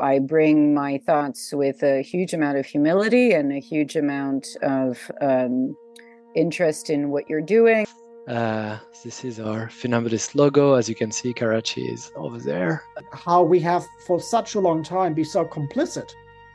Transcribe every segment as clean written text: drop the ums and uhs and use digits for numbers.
I bring my thoughts with a huge amount of humility and a huge amount of interest in what you're doing. This is our Funambulist logo. As you can see, Karachi is over there. How we have for such a long time been so complicit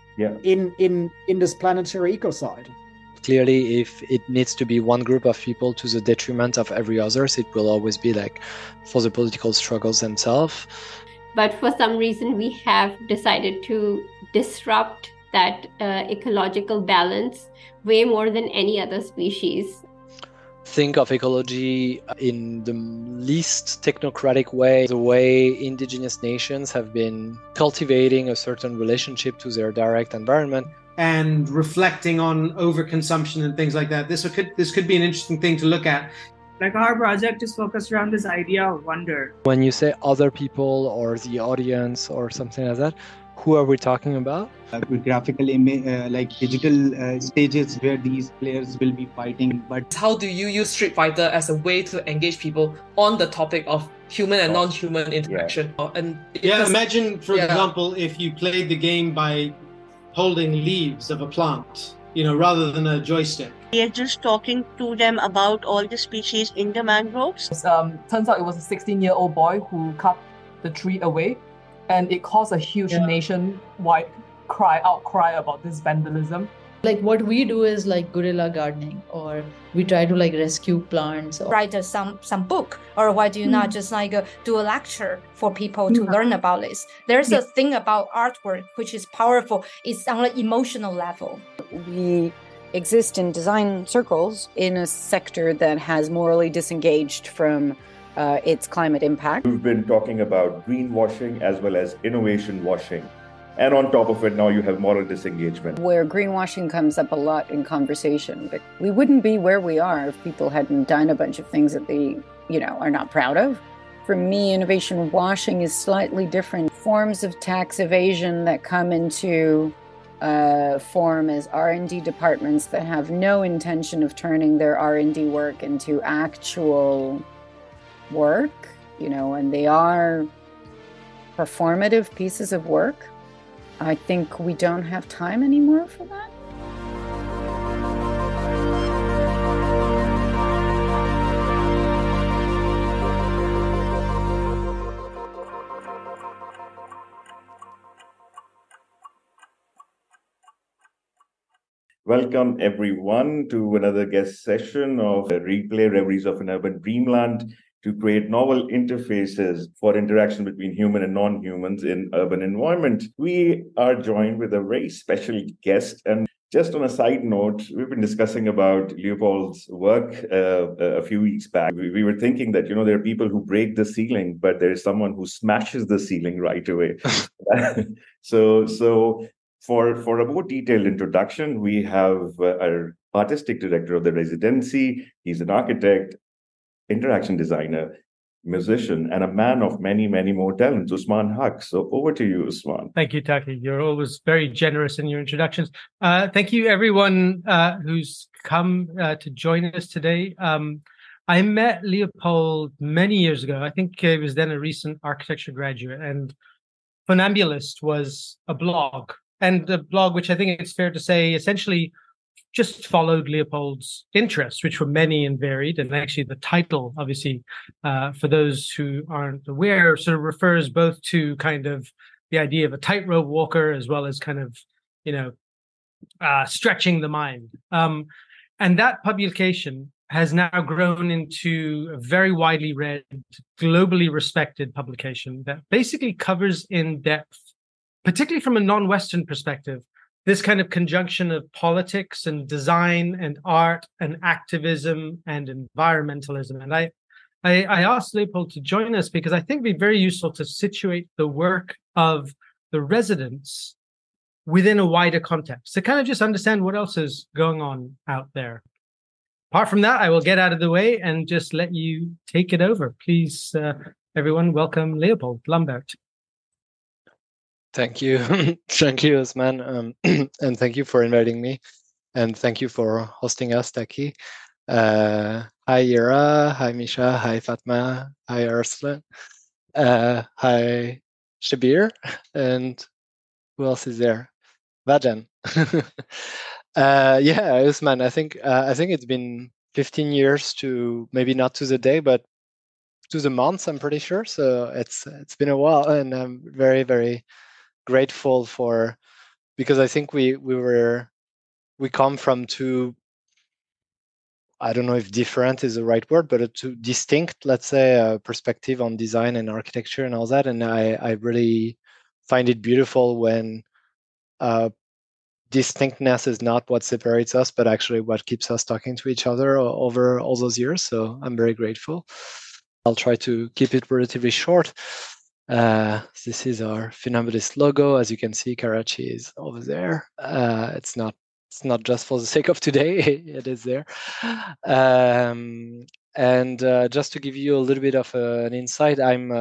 in this planetary ecocide. Clearly, if it needs to be one group of people to the detriment of every others, it will always be like for the political struggles themselves. But for some reason, we have decided to disrupt that ecological balance way more than any other species. Think of ecology in the least technocratic way, the way indigenous nations have been cultivating a certain relationship to their direct environment. And reflecting on overconsumption and things like that. This could be an interesting thing to look at. Like our project is focused around this idea of wonder. When you say other people or the audience or something like that, who are we talking about? Graphical image, like digital stages where these players will be fighting. But how do you use Street Fighter as a way to engage people on the topic of human and non-human interaction? Imagine, for example, if you played the game by holding leaves of a plant, rather than a joystick. We are just talking to them about all the species in the mangroves. Turns out it was a 16-year-old boy who cut the tree away, and it caused a huge nationwide outcry about this vandalism. Like what we do is like guerrilla gardening, or we try to like rescue plants. Or write some book, or why do you not just do a lecture for people to learn about this? There's a thing about artwork which is powerful. It's on an emotional level. We exist in design circles in a sector that has morally disengaged from its climate impact. We've been talking about greenwashing as well as innovation washing. And on top of it, now you have moral disengagement. Where greenwashing comes up a lot in conversation. But we wouldn't be where we are if people hadn't done a bunch of things that they, are not proud of. For me, innovation washing is slightly different. Forms of tax evasion that come into form as R&D departments that have no intention of turning their R&D work into actual work, and they are performative pieces of work. I think we don't have time anymore for that. Welcome everyone to another guest session of Replay Reveries of an Urban Dreamland, to create novel interfaces for interaction between human and non-humans in urban environment. We are joined with a very special guest. And just on a side note, we've been discussing about Leopold's work a few weeks back. We were thinking that, there are people who break the ceiling, but there is someone who smashes the ceiling right away. So for a more detailed introduction, we have our artistic director of the residency. He's an architect, interaction designer, musician, and a man of many, many more talents, Usman Haq. So over to you, Usman. Thank you, Taki. You're always very generous in your introductions. Thank you, everyone who's come to join us today. I met Leopold many years ago. I think he was then a recent architecture graduate, and Funambulist was a blog, and a blog which I think it's fair to say essentially just followed Leopold's interests, which were many and varied. And actually the title, obviously, for those who aren't aware, sort of refers both to kind of the idea of a tightrope walker as well as kind of, stretching the mind. And that publication has now grown into a very widely read, globally respected publication that basically covers in depth, particularly from a non-Western perspective, this kind of conjunction of politics and design and art and activism and environmentalism. And I asked Leopold to join us because I think it'd be very useful to situate the work of the residents within a wider context, to kind of just understand what else is going on out there. Apart from that, I will get out of the way and just let you take it over. Please, everyone, welcome Leopold Lambert. Thank you. Thank you, Usman. And thank you for inviting me. And thank you for hosting us, Taki. Hi, Ira. Hi, Misha. Hi, Fatma. Hi, Arslan. Hi, Shabir. And Who else is there? Vajan. Yeah, Usman. I think it's been 15 years to, maybe not to the day, but to the month, I'm pretty sure. So it's been a while, and I'm very, very grateful because I think we come from two, I don't know if different is the right word, but a two distinct, let's say, perspective on design and architecture and all that. And I really find it beautiful when distinctness is not what separates us, but actually what keeps us talking to each other over all those years. So I'm very grateful. I'll try to keep it relatively short. This is our Funambulist logo. As you can see, Karachi is over there. It's not just for the sake of today. It is there. And just to give you a little bit of an insight, I'm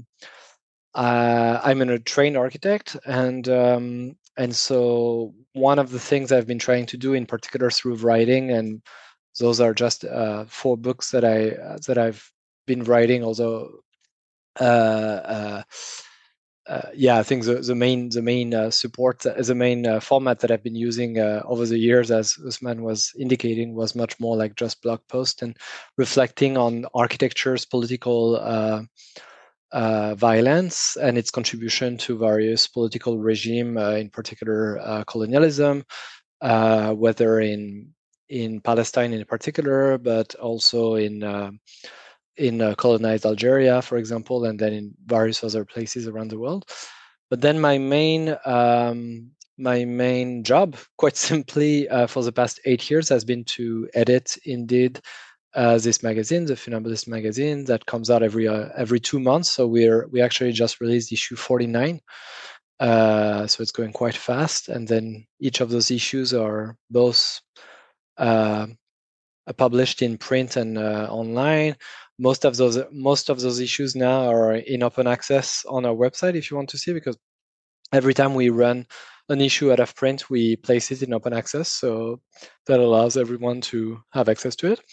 a trained architect, and so one of the things I've been trying to do, in particular through writing, and those are just 4 books that I've been writing, although I think the main support, the main format that I've been using over the years, as Usman was indicating, was much more like just blog post and reflecting on architecture's political violence and its contribution to various political regime, in particular colonialism, whether in Palestine in particular, but also in colonized Algeria, for example, and then in various other places around the world. But then my main job, quite simply, for the past 8 years, has been to edit, indeed, this magazine, the Funambulist magazine, that comes out every 2 months. So we actually just released issue 49. So it's going quite fast, and then each of those issues are both published in print and online. Most of those issues now are in open access on our website if you want to see, because every time we run an issue out of print, we place it in open access, so that allows everyone to have access to it.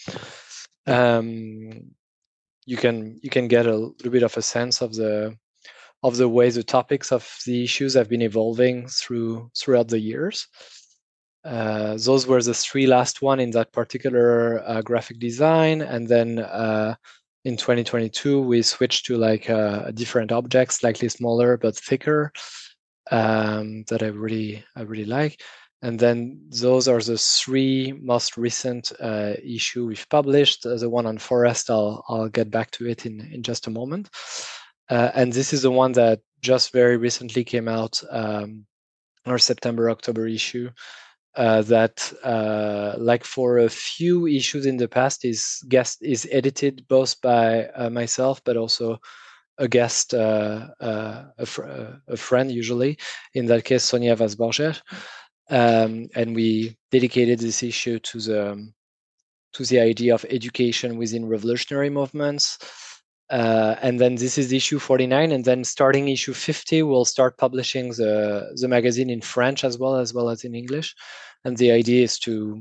You can get a little bit of a sense of the way the topics of the issues have been evolving throughout the years. Those were the 3 last one in that particular graphic design, and then in 2022 we switched to like a different object, slightly smaller but thicker, that I really like. And then those are the 3 most recent issue we've published. The one on forest, I'll get back to it in just a moment. And this is the one that just very recently came out, our September-October issue. That, like for a few issues in the past, is edited both by myself, but also a guest, a friend usually. In that case, Sonia Vaz-Borger, and we dedicated this issue to the idea of education within revolutionary movements. And then this is issue 49, and then starting issue 50, we'll start publishing the magazine in French as well as in English. And the idea is to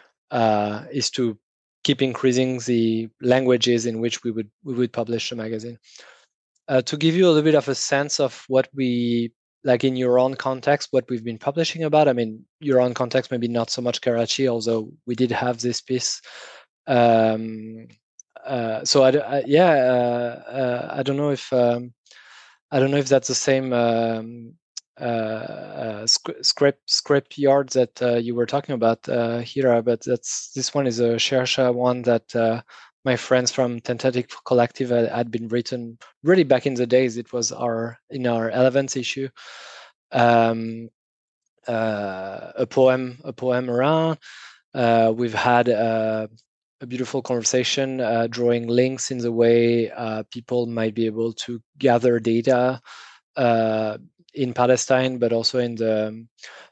keep increasing the languages in which we would publish the magazine. To give you a little bit of a sense of what we like in your own context, what we've been publishing about. I mean, your own context, maybe not so much Karachi, although we did have this piece. So I don't know if that's the same scrap yard that you were talking about, Hira, but this one is a Shersha one that my friends from Tentative Collective had been written really back in the days. It was in our 11th issue. A poem around. We've had a beautiful conversation, drawing links in the way people might be able to gather data in Palestine, but also in the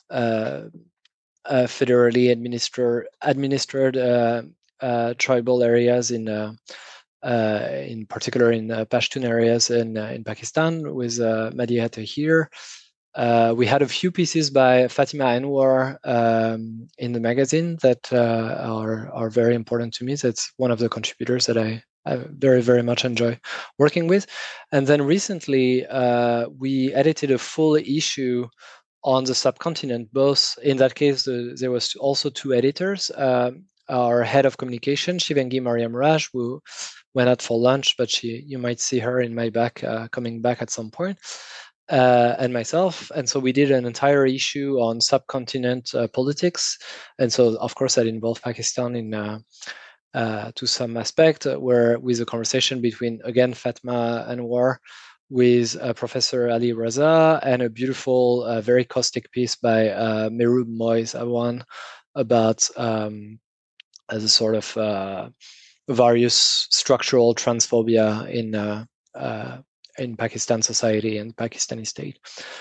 federally administered tribal areas, in particular in Pashtun areas in Pakistan, with Madiha Tahir. We had a few pieces by Fatima Anwar in the magazine that are very important to me. That's one of the contributors that I very, very much enjoy working with. And then recently, we edited a full issue on the subcontinent. Both in that case, there was also 2 editors. Our head of communication, Shivangi Mariam Raj, who went out for lunch, but you might see her in my back coming back at some point, and myself. And so we did an entire issue on subcontinent politics. And so, of course, that involved Pakistan in to some aspect, where with a conversation between, again, Fatma Anwar with Professor Ali Raza, and a beautiful, very caustic piece by Mehroob Moiz Awan about as a sort of various structural transphobia in Pakistan society and Pakistani state.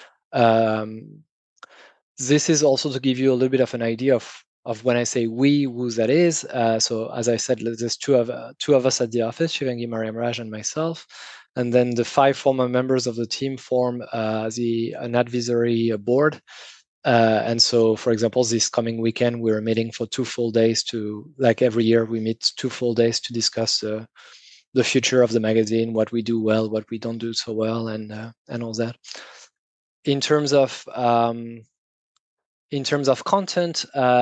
This is also to give you a little bit of an idea of when I say we, who that is. So as I said, there's two of us at the office, Shivangi Mariam Raj and myself. And then the 5 former members of the team form an advisory board. And so, for example, this coming weekend, we're meeting for 2 full days like every year, we meet 2 full days to discuss the future of the magazine, what we do well, what we don't do so well, and all that. In terms of content,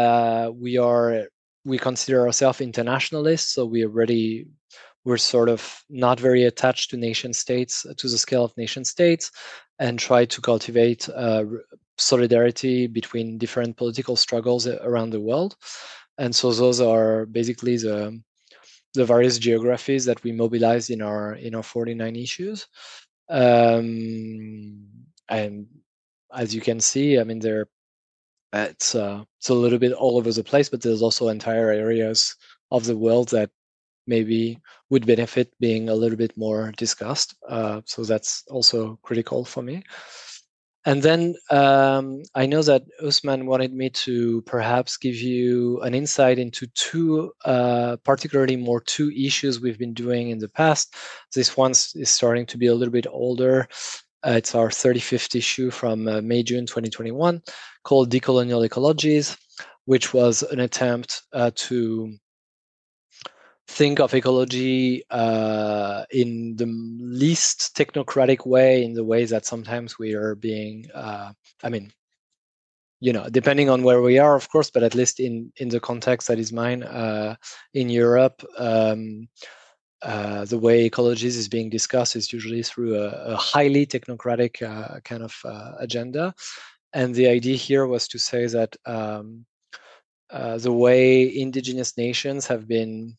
we consider ourselves internationalists, so we're sort of not very attached to nation states, to the scale of nation states, and try to cultivate solidarity between different political struggles around the world. And so those are basically the various geographies that we mobilized in our 49 issues. And as you can see, I mean, it's a little bit all over the place, but there's also entire areas of the world that maybe would benefit being a little bit more discussed. So that's also critical for me. And then I know that Usman wanted me to perhaps give you an insight into particularly 2 issues we've been doing in the past. This one is starting to be a little bit older. It's our 35th issue from May, June 2021, called Decolonial Ecologies, which was an attempt to think of ecology in the least technocratic way, in the ways that sometimes we are being, depending on where we are, of course, but at least in the context that is mine, in Europe, the way ecologies is being discussed is usually through a highly technocratic kind of agenda. And the idea here was to say that the way indigenous nations have been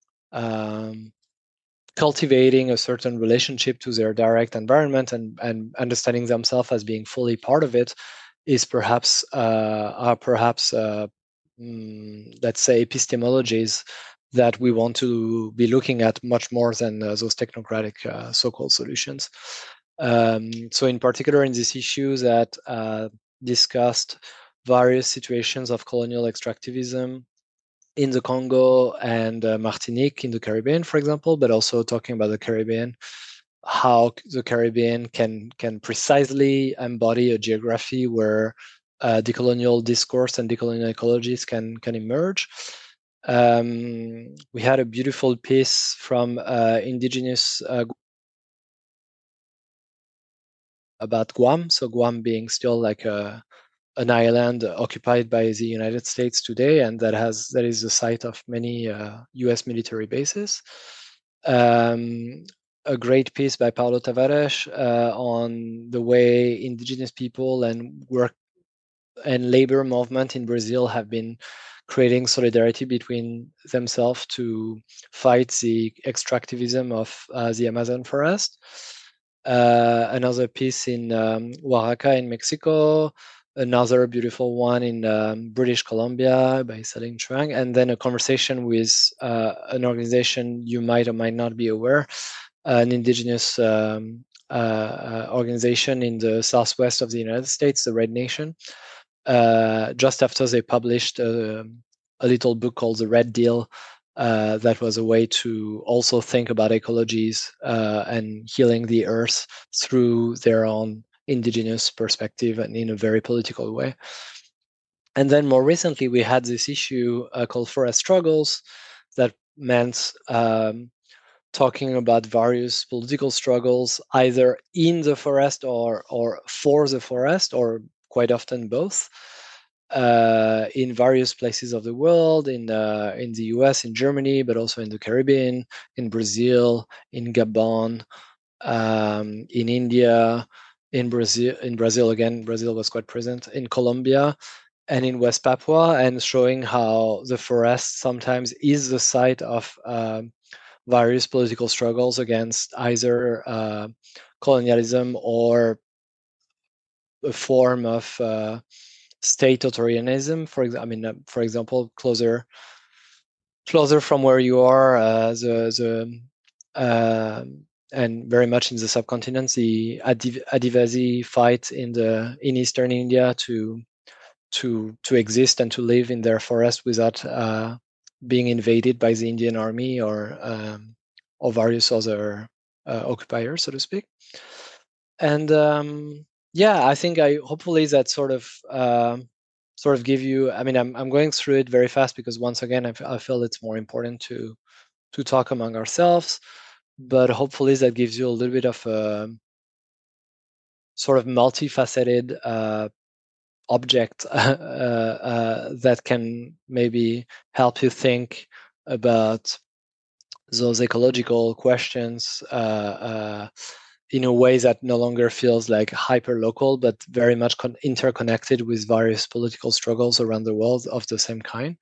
cultivating a certain relationship to their direct environment and understanding themselves as being fully part of it is perhaps let's say, epistemologies that we want to be looking at much more than those technocratic so-called solutions. So in particular, in this issue that discussed various situations of colonial extractivism in the Congo and Martinique in the Caribbean, for example, but also talking about the Caribbean, how the Caribbean can precisely embody a geography where decolonial discourse and decolonial ecologies can emerge. We had a beautiful piece from indigenous about Guam. So Guam being still like an island occupied by the United States today, and that is the site of many U.S. military bases. A great piece by Paulo Tavares on the way indigenous people and work and labor movement in Brazil have been creating solidarity between themselves to fight the extractivism of the Amazon forest. Another piece in Oaxaca in Mexico, another beautiful one in British Columbia by Saling Chuang, and then a conversation with an organization you might or might not be aware, an indigenous organization in the southwest of the United States, the Red Nation, just after they published a little book called The Red Deal, that was a way to also think about ecologies and healing the earth through their own indigenous perspective and in a very political way. And then more recently, we had this issue called Forest Struggles that meant talking about various political struggles, either in the forest or for the forest, or quite often both, in various places of the world, in the US, in Germany, but also in the Caribbean, in Brazil, in Gabon, in India, in Brazil again, Brazil was quite present, in Colombia, and in West Papua, and showing how the forest sometimes is the site of various political struggles against either colonialism or a form of state authoritarianism. For example, closer from where you are, and very much in the subcontinent, the Adivasi fight in eastern India to exist and to live in their forest without being invaded by the Indian army or various other occupiers, so to speak. And I think hopefully that sort of give you. I mean, I'm going through it very fast because once again, I feel it's more important to talk among ourselves, but hopefully that gives you a little bit of a sort of multifaceted object that can maybe help you think about those ecological questions in a way that no longer feels like hyper local, but very much interconnected with various political struggles around the world of the same kind.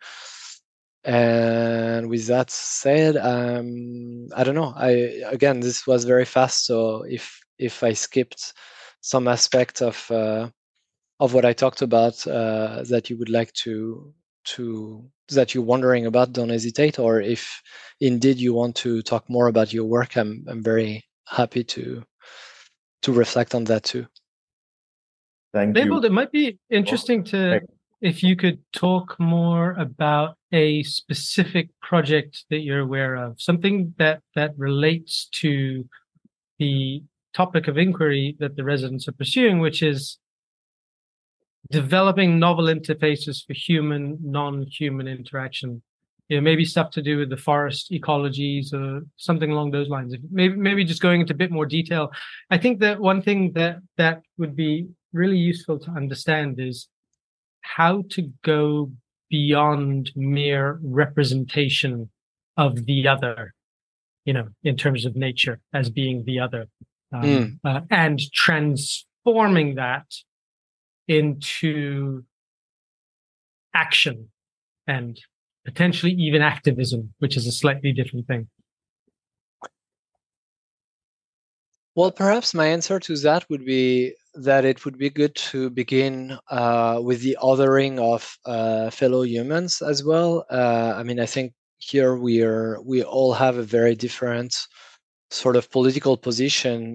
And with that said, I don't know. Again, this was very fast, so if I skipped some aspect of what I talked about that you would like that you're wondering about, don't hesitate. Or if indeed you want to talk more about your work, I'm very happy to reflect on that too. Thank you. Leibold, it might be interesting if you could talk more about a specific project that you're aware of, something that relates to the topic of inquiry that the residents are pursuing, which is developing novel interfaces for human, non-human interaction. Maybe stuff to do with the forest ecologies or something along those lines. Maybe just going into a bit more detail. I think that one thing that would be really useful to understand is how to go beyond mere representation of the other, in terms of nature as being the other, and transforming that into action and potentially even activism, which is a slightly different thing. Well, perhaps my answer to that would be that it would be good to begin with the othering of fellow humans as well. I mean, I think here we all have a very different sort of political position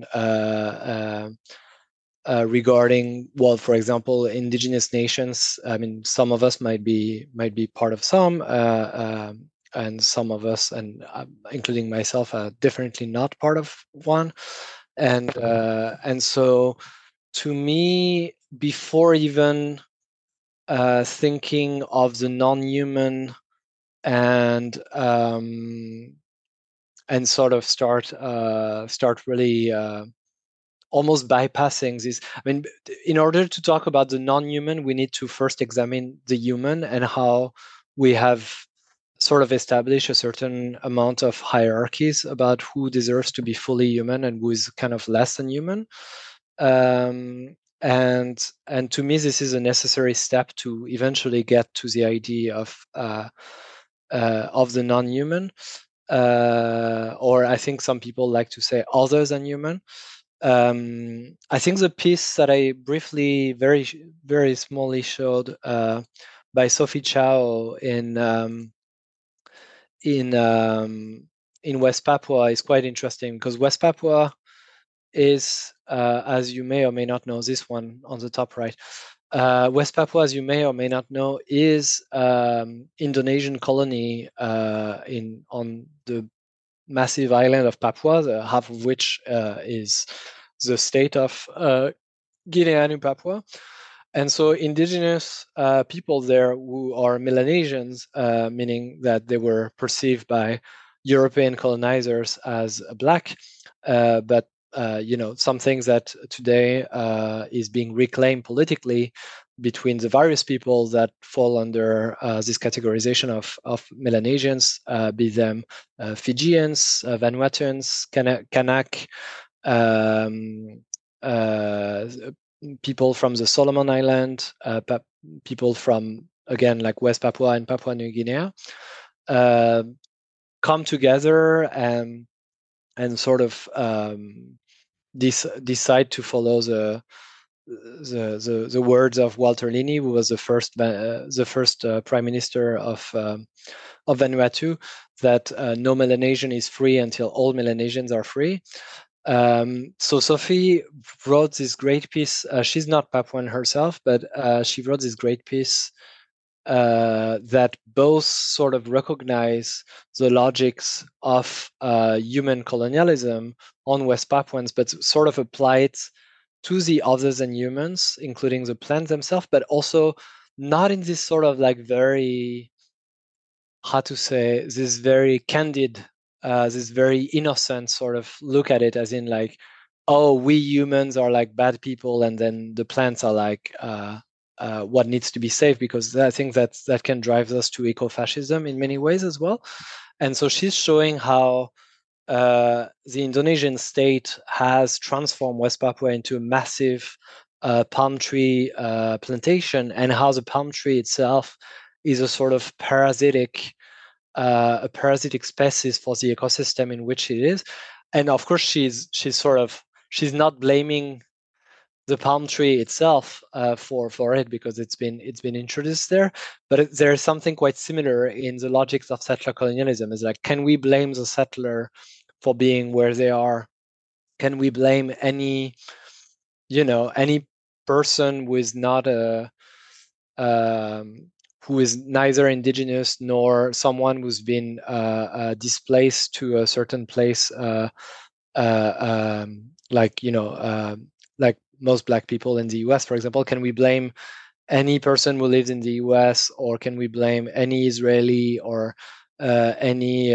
regarding, well, for example, indigenous nations. I mean, some of us might be part of some, and some of us, and including myself, are definitely not part of one. And so, to me, before even thinking of the non-human and sort of start really almost bypassing this. I mean, in order to talk about the non-human, we need to first examine the human and how we have sort of established a certain amount of hierarchies about who deserves to be fully human and who is kind of less than human. And to me, this is a necessary step to eventually get to the idea of the non-human, or I think some people like to say other than human. I think the piece that I briefly, very very smallly showed by Sophie Chow in West Papua is quite interesting, because West Papua is, as you may or may not know, this one on the top right, West Papua, as you may or may not know, is Indonesian colony on the massive island of Papua, half of which is the state of Guinea and Papua. And so indigenous people there who are Melanesians, meaning that they were perceived by European colonizers as black, but some things that today is being reclaimed politically between the various people that fall under this categorization of Melanesians, be them Fijians, Vanuatuans, Kanak, people from the Solomon Island, people from, again, like West Papua and Papua New Guinea, come together and sort of decide to follow the words of Walter Lini, who was the first prime minister of Vanuatu, that no Melanesian is free until all Melanesians are free. So Sophie wrote this great piece. She's not Papuan herself, but she wrote this great piece that both sort of recognize the logics of human colonialism on West Papuans, but sort of apply it to the others and humans, including the plants themselves, but also not in this sort of like very, how to say, this very candid, this very innocent sort of look at it, as in like, oh, we humans are like bad people, and then the plants are like what needs to be saved, because I think that can drive us to eco-fascism in many ways as well. And so she's showing how the Indonesian state has transformed West Papua into a massive palm tree plantation, and how the palm tree itself is a sort of parasitic species for the ecosystem in which it is. And of course, she's not blaming the palm tree itself for it, because it's been introduced there. But there is something quite similar in the logics of settler colonialism. It's like, can we blame the settler for being where they are? Can we blame any person who is not who is neither indigenous nor someone who's been displaced to a certain place, like most Black people in the US, for example? Can we blame any person who lives in the US, or can we blame any Israeli or any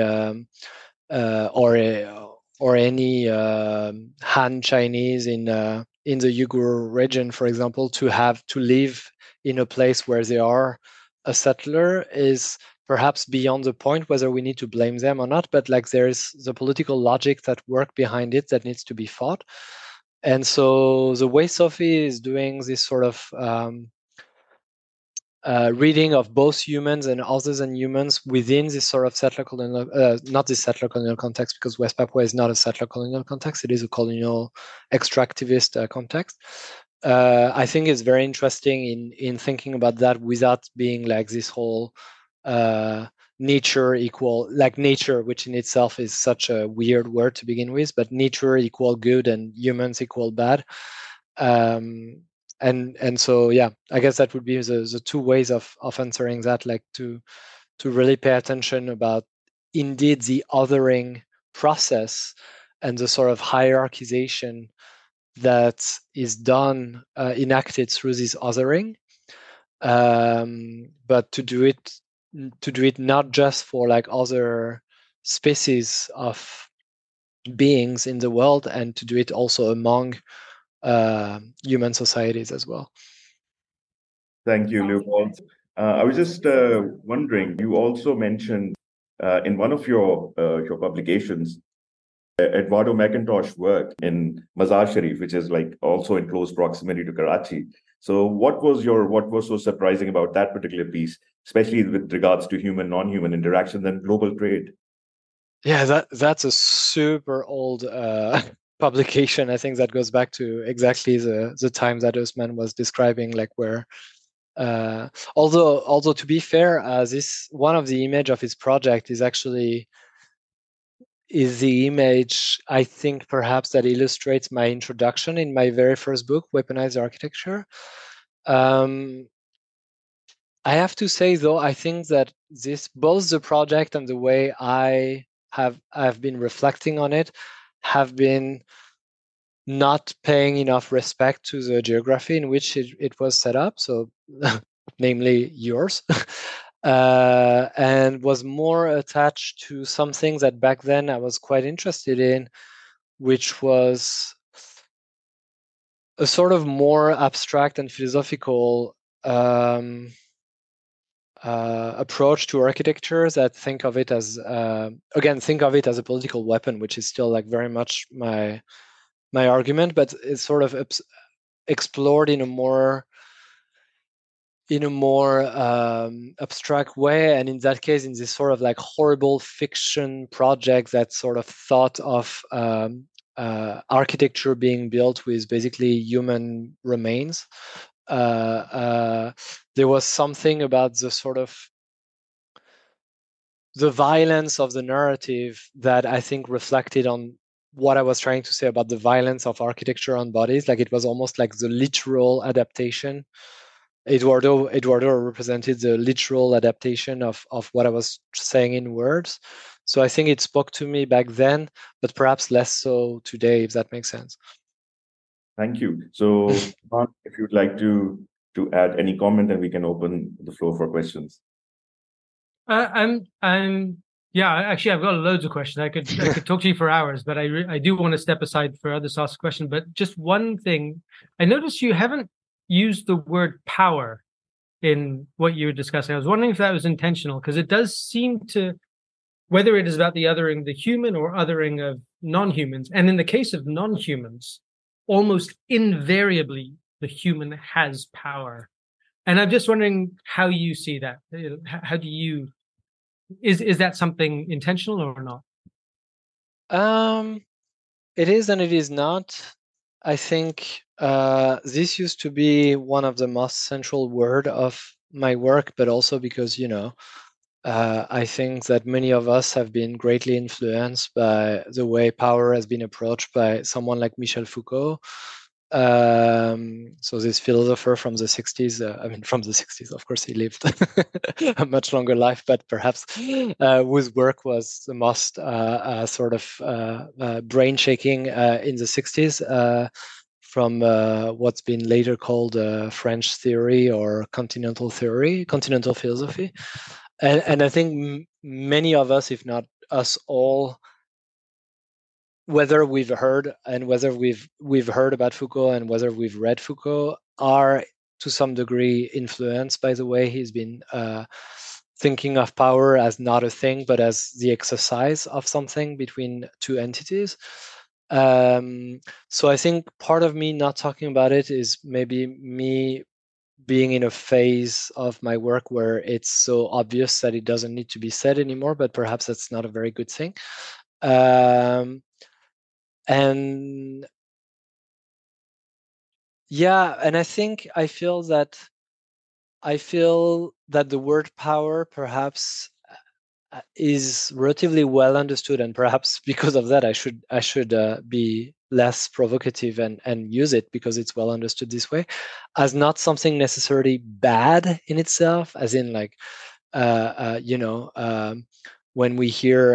Han Chinese in the Uyghur region, for example, to live in a place where they are a settler? Is perhaps beyond the point whether we need to blame them or not, but like there's the political logic that work behind it that needs to be fought. And so the way Sophie is doing this sort of reading of both humans and others and humans within this sort of settler colonial, not this settler colonial context, because West Papua is not a settler colonial context, it is a colonial extractivist context. I think it's very interesting in thinking about that without being like this whole nature equal, like nature, which in itself is such a weird word to begin with, but nature equal good and humans equal bad. And so, yeah, I guess that would be the two ways of answering that, like to really pay attention about indeed the othering process and the sort of hierarchization that is done, enacted through this othering, but to do it not just for like other species of beings in the world, and to do it also among human societies as well. Thank you, Leopold. I was just wondering, you also mentioned in one of your publications Eduardo McIntosh work in Mazar Sharif, which is like also in close proximity to Karachi. So what was so surprising about that particular piece, especially with regards to human non-human interactions and global trade? Yeah, that's a super old publication. I think that goes back to exactly the time that Usman was describing, like where although to be fair, this one of the image of his project is the image, I think, perhaps that illustrates my introduction in my very first book, Weaponized Architecture. I have to say, though, I think that both the project and the way I've been reflecting on it have been not paying enough respect to the geography in which it was set up, so namely yours. And was more attached to something that back then I was quite interested in, which was a sort of more abstract and philosophical approach to architecture that think of it as a political weapon, which is still like very much my argument, but it's sort of explored in a more abstract way, and in that case in this sort of like horrible fiction project that sort of thought of architecture being built with basically human remains. There was something about the sort of the violence of the narrative that I think reflected on what I was trying to say about the violence of architecture on bodies. Like it was almost like the literal adaptation. Eduardo represented the literal adaptation of what I was saying in words. So I think it spoke to me back then, but perhaps less so today, if that makes sense. Thank you. So, Mark, if you'd like to add any comment, then we can open the floor for questions. Actually, I've got loads of questions. I could talk to you for hours, but I do want to step aside for others to ask a question. But just one thing, I noticed you haven't used the word power in what you were discussing. I was wondering if that was intentional, because it does seem to, whether it is about the othering the human or othering of non-humans, and in the case of non-humans, almost invariably the human has power. And I'm just wondering how you see that. How do you, is that something intentional or not? It is and it is not. I think this used to be one of the most central word of my work, but also because, I think that many of us have been greatly influenced by the way power has been approached by someone like Michel Foucault. So this philosopher from the 60s, from the 60s, of course, he lived a much longer life, but perhaps whose work was the most brain-shaking in the 60s from what's been later called French theory or continental philosophy. And I think many of us, if not us all, whether we've heard about Foucault and whether we've read Foucault, are to some degree influenced by the way he's been thinking of power as not a thing, but as the exercise of something between two entities. So I think part of me not talking about it is maybe me being in a phase of my work where it's so obvious that it doesn't need to be said anymore, but perhaps that's not a very good thing. And I feel that the word power perhaps is relatively well understood, and perhaps because of that I should be less provocative and use it because it's well understood this way, as not something necessarily bad in itself, as in like when we hear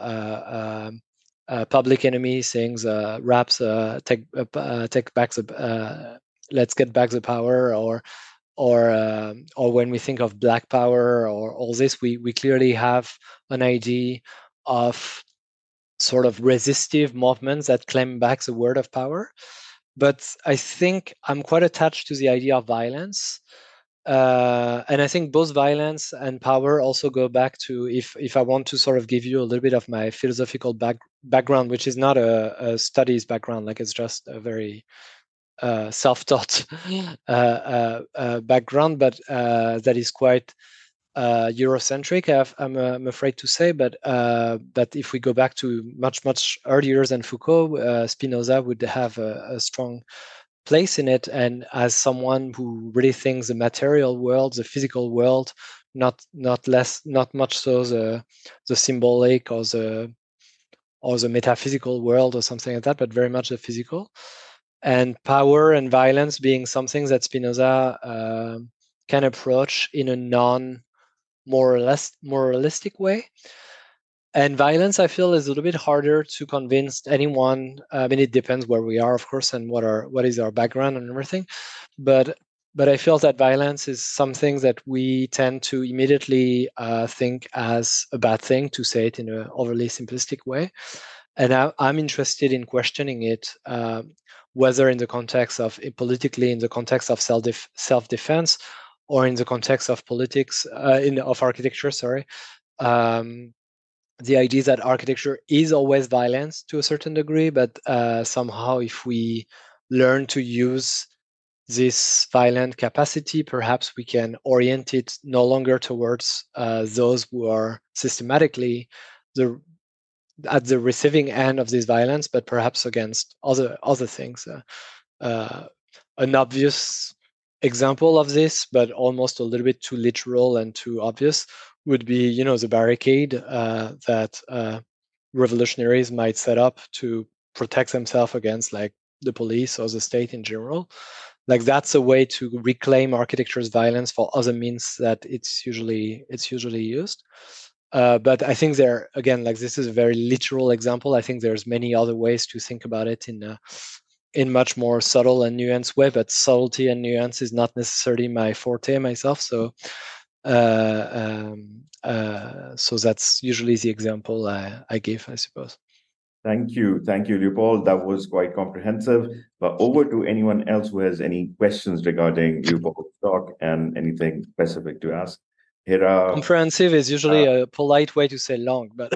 Public Enemy sings raps take back the let's get back the power, or when we think of Black Power or all this, we clearly have an idea of sort of resistive movements that claim back the word of power. But I think I'm quite attached to the idea of violence. And I think both violence and power also go back to, if I want to sort of give you a little bit of my philosophical background, which is not a studies background, like it's just a very self-taught background, but that is quite Eurocentric, I'm afraid to say. But if we go back to much earlier than Foucault, Spinoza would have a strong place in it, and as someone who really thinks the material world, the physical world, not much so the symbolic or the metaphysical world or something like that, but very much the physical, and power and violence being something that Spinoza can approach in a non-moralistic way. And violence, I feel, is a little bit harder to convince anyone. I mean, it depends where we are, of course, and what is our background and everything. But I feel that violence is something that we tend to immediately think as a bad thing, to say it in an overly simplistic way. and I'm interested in questioning it, whether in the context of politically, in the context of self-defense, or in the context of politics, of architecture. Sorry, the idea that architecture is always violence to a certain degree, but somehow if we learn to use this violent capacity, perhaps we can orient it no longer towards those who are systematically at the receiving end of this violence, but perhaps against other things. An obvious example of this, but almost a little bit too literal and too obvious, would be, the barricade that revolutionaries might set up to protect themselves against, like, the police or the state in general. Like, that's a way to reclaim architecture's violence for other means that it's usually used. But I think there, again, like, this is a very literal example. I think there's many other ways to think about it in much more subtle and nuanced way, but subtlety and nuance is not necessarily my forte myself. So that's usually the example I give, I suppose. Thank you, Leopold. That was quite comprehensive. But over to anyone else who has any questions regarding Leopold's talk and anything specific to ask. Hira. Comprehensive is usually a polite way to say long, but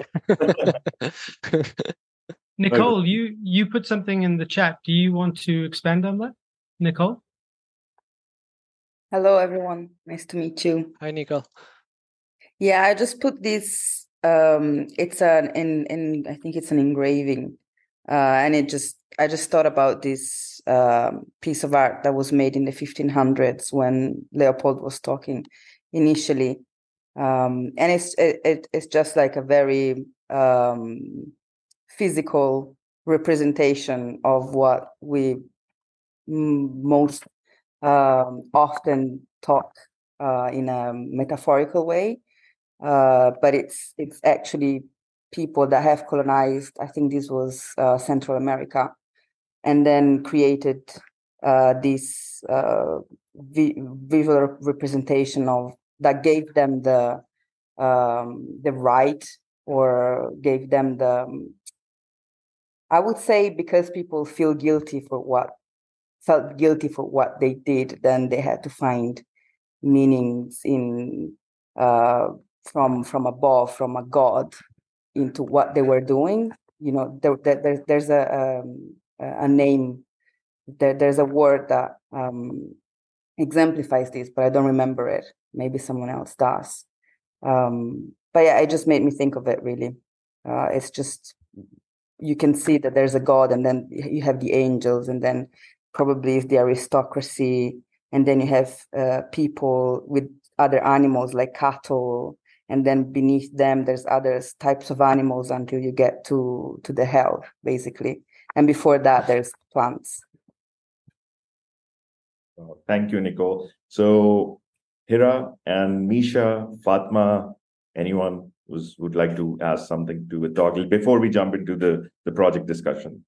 Nicole, you put something in the chat. Do you want to expand on that, Nicole? Hello, everyone. Nice to meet you. Hi, Nicole. Yeah, I just put this. It's I think it's an engraving, and I just thought about this piece of art that was made in the 1500s when Leopold was talking initially, and it's just like a very physical representation of what we most often talk in a metaphorical way. But it's actually people that have colonized, I think this was Central America, and then created this visual representation of that gave them the right, or gave them I would say, because people felt guilty for what they did, then they had to find meanings in from above, from a god, into what they were doing. There's a name, there's a word that exemplifies this, but I don't remember it. Maybe someone else does. But yeah, it just made me think of it, really. It's just, you can see that there's a god, and then you have the angels, and then probably the aristocracy, and then you have people with other animals like cattle, and then beneath them there's other types of animals until you get to the hell, basically. And before that there's plants. Thank you, Nicole. So Hira and Misha, Fatma, anyone would like to ask something to the talk before we jump into the project discussion?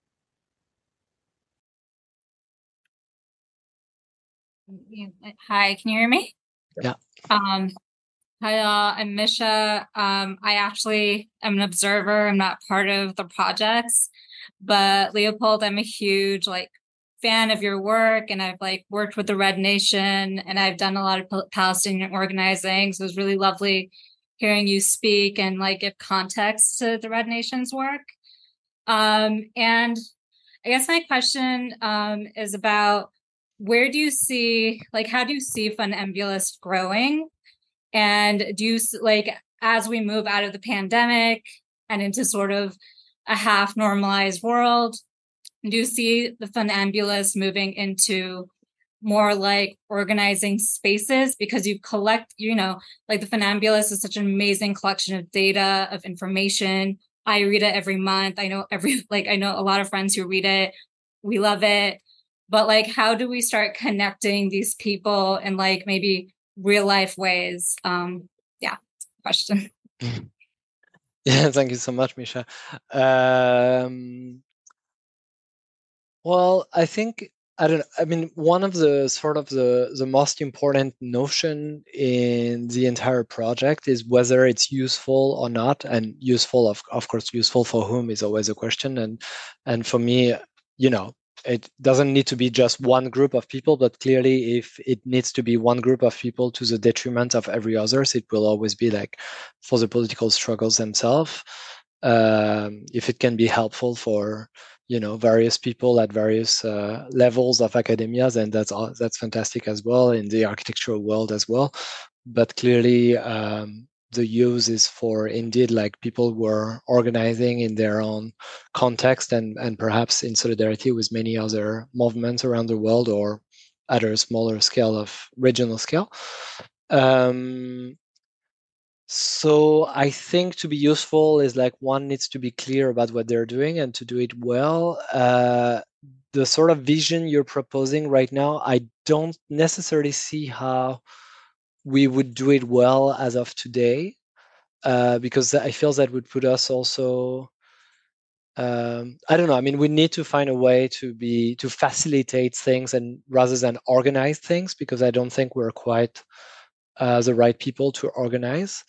Hi, can you hear me? Yeah. Hi, I'm Misha. I actually am an observer. I'm not part of the projects, but Leopold, I'm a huge fan of your work, and I've worked with the Red Nation, and I've done a lot of Palestinian organizing. So it was really lovely hearing you speak and give context to the Red Nation's work. And I guess my question is about, where do you see, how do you see Funambulist growing? And do you, as we move out of the pandemic and into sort of a half normalized world, do you see the Funambulist moving into more organizing spaces? Because you collect, the Funambulist is such an amazing collection of data, of information. I read it every month. I know I know a lot of friends who read it. We love it. But how do we start connecting these people in maybe real life ways? Question. Yeah, thank you so much, Misha. Well, I think I don't know. I mean, one of the sort of the most important notion in the entire project is whether it's useful or not, and useful, of course, useful for whom is always a question. And for me, it doesn't need to be just one group of people, but clearly, if it needs to be one group of people to the detriment of every others, it will always be like for the political struggles themselves. If it can be helpful for various people at various levels of academia, then that's fantastic as well, in the architectural world as well. But clearly, the use is for indeed like people who are organizing in their own context and perhaps in solidarity with many other movements around the world or at a smaller scale of regional scale. So I think to be useful is like one needs to be clear about what they're doing and to do it well. The sort of vision you're proposing right now, I don't necessarily see how we would do it well as of today, because I feel that would put us also, I don't know. I mean, we need to find a way to facilitate things and rather than organize things, because I don't think we're quite the right people to organize.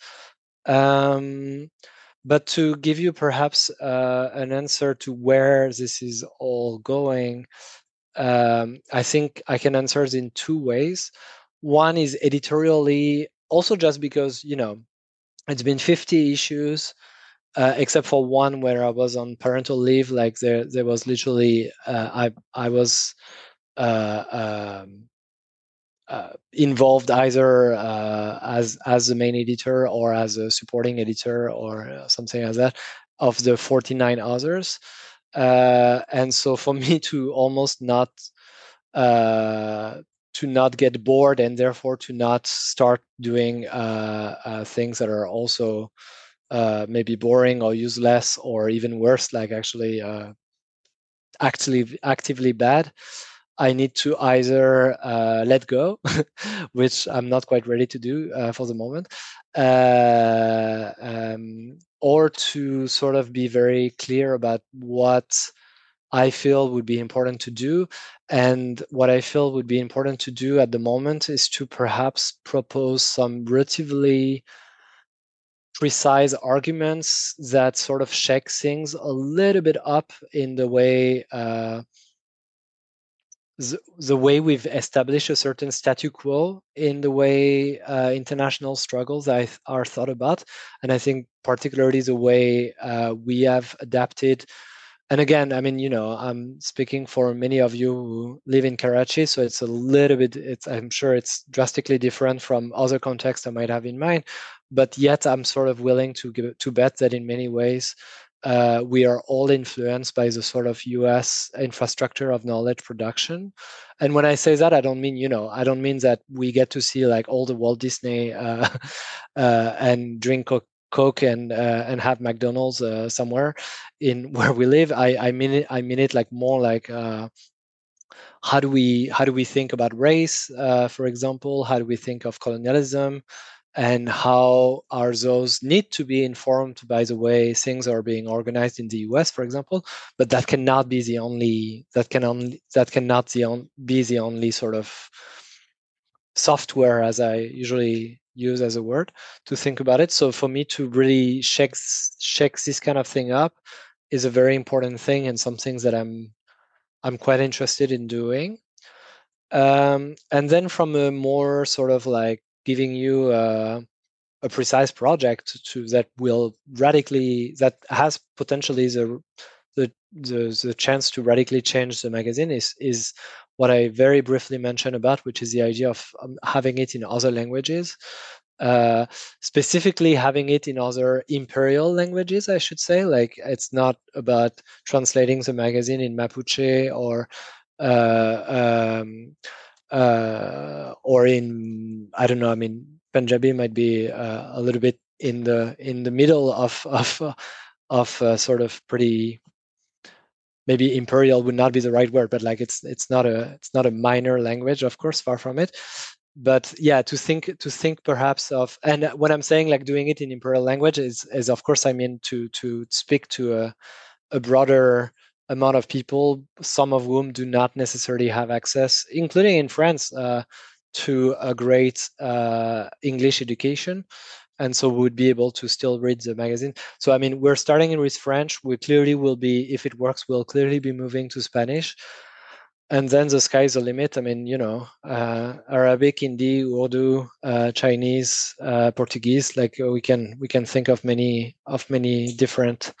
But to give you perhaps an answer to where this is all going, I think I can answer it in two ways. One is editorially, also just because, it's been 50 issues, except for one where I was on parental leave. Like there was literally, I was involved either as the main editor or as a supporting editor or something like that of the 49 others. And so for me to almost not get bored and therefore to not start doing things that are also maybe boring or useless or even worse, like actually actively bad, I need to either let go, which I'm not quite ready to do for the moment, or to sort of be very clear about what I feel would be important to do. And what I feel would be important to do at the moment is to perhaps propose some relatively precise arguments that sort of shake things a little bit up in the way the way we've established a certain statu quo in the way international struggles are thought about. And I think particularly the way we have adapted. And again, I mean, I'm speaking for many of you who live in Karachi, so it's a little bit, I'm sure it's drastically different from other contexts I might have in mind, but yet I'm sort of willing to bet that in many ways, we are all influenced by the sort of US infrastructure of knowledge production. And when I say that, I don't mean, I don't mean that we get to see like all the Walt Disney and drink Coke and have McDonald's somewhere in where we live. I mean it like more like how do we think about race, for example? How do we think of colonialism? And how are those need to be informed by the way things are being organized in the US, for example? But that cannot be the only be the only sort of software, as I usually use as a word to think about it. So for me to really check this kind of thing up is a very important thing and some things that I'm quite interested in doing. And then from a more sort of like giving you a precise project that will that has potentially the chance to radically change the magazine is what I very briefly mentioned about, which is the idea of having it in other languages, specifically having it in other imperial languages, I should say. Like it's not about translating the magazine in Mapuche or in, I don't know, I mean, Punjabi might be a little bit in the middle of sort of pretty, maybe imperial would not be the right word, but like it's not a minor language, of course, far from it. But yeah, to think perhaps of, and when I'm saying like doing it in imperial language is of course I mean to speak to a broader amount of people, some of whom do not necessarily have access, including in France, to a great English education. And so we would be able to still read the magazine. So, I mean, we're starting in with French. We clearly will be, if it works, we'll clearly be moving to Spanish. And then the sky's the limit. I mean, Arabic, Hindi, Urdu, Chinese, Portuguese. Like we can think of many different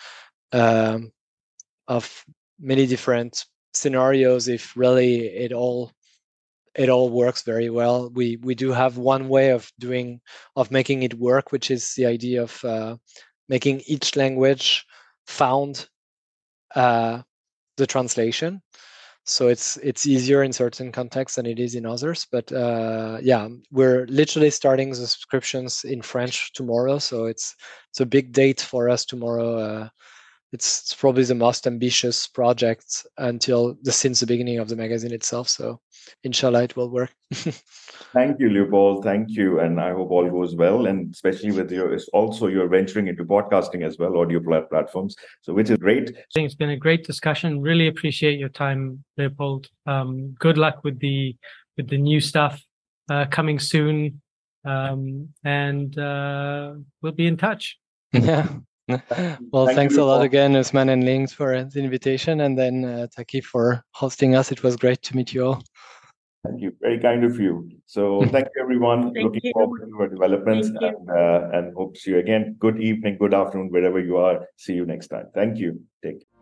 scenarios if really it all works very well. We do have one way of making it work, which is the idea of making each language found the translation. So it's easier in certain contexts than it is in others. But we're literally starting the subscriptions in French tomorrow. So it's a big date for us tomorrow. It's probably the most ambitious project since the beginning of the magazine itself. So inshallah, it will work. Thank you, Leopold. Thank you. And I hope all goes well. And especially with you're venturing into podcasting as well, audio platforms. So which is great. I think it's been a great discussion. Really appreciate your time, Leopold. Good luck with the new stuff coming soon. And we'll be in touch. Yeah. Well, thanks a lot again, Usman and Ling, for the invitation, and then Taki for hosting us. It was great to meet you all. Thank you. Very kind of you. So thank you, everyone. Looking forward to our developments and hope to see you again. Good evening, good afternoon, wherever you are. See you next time. Thank you. Take care.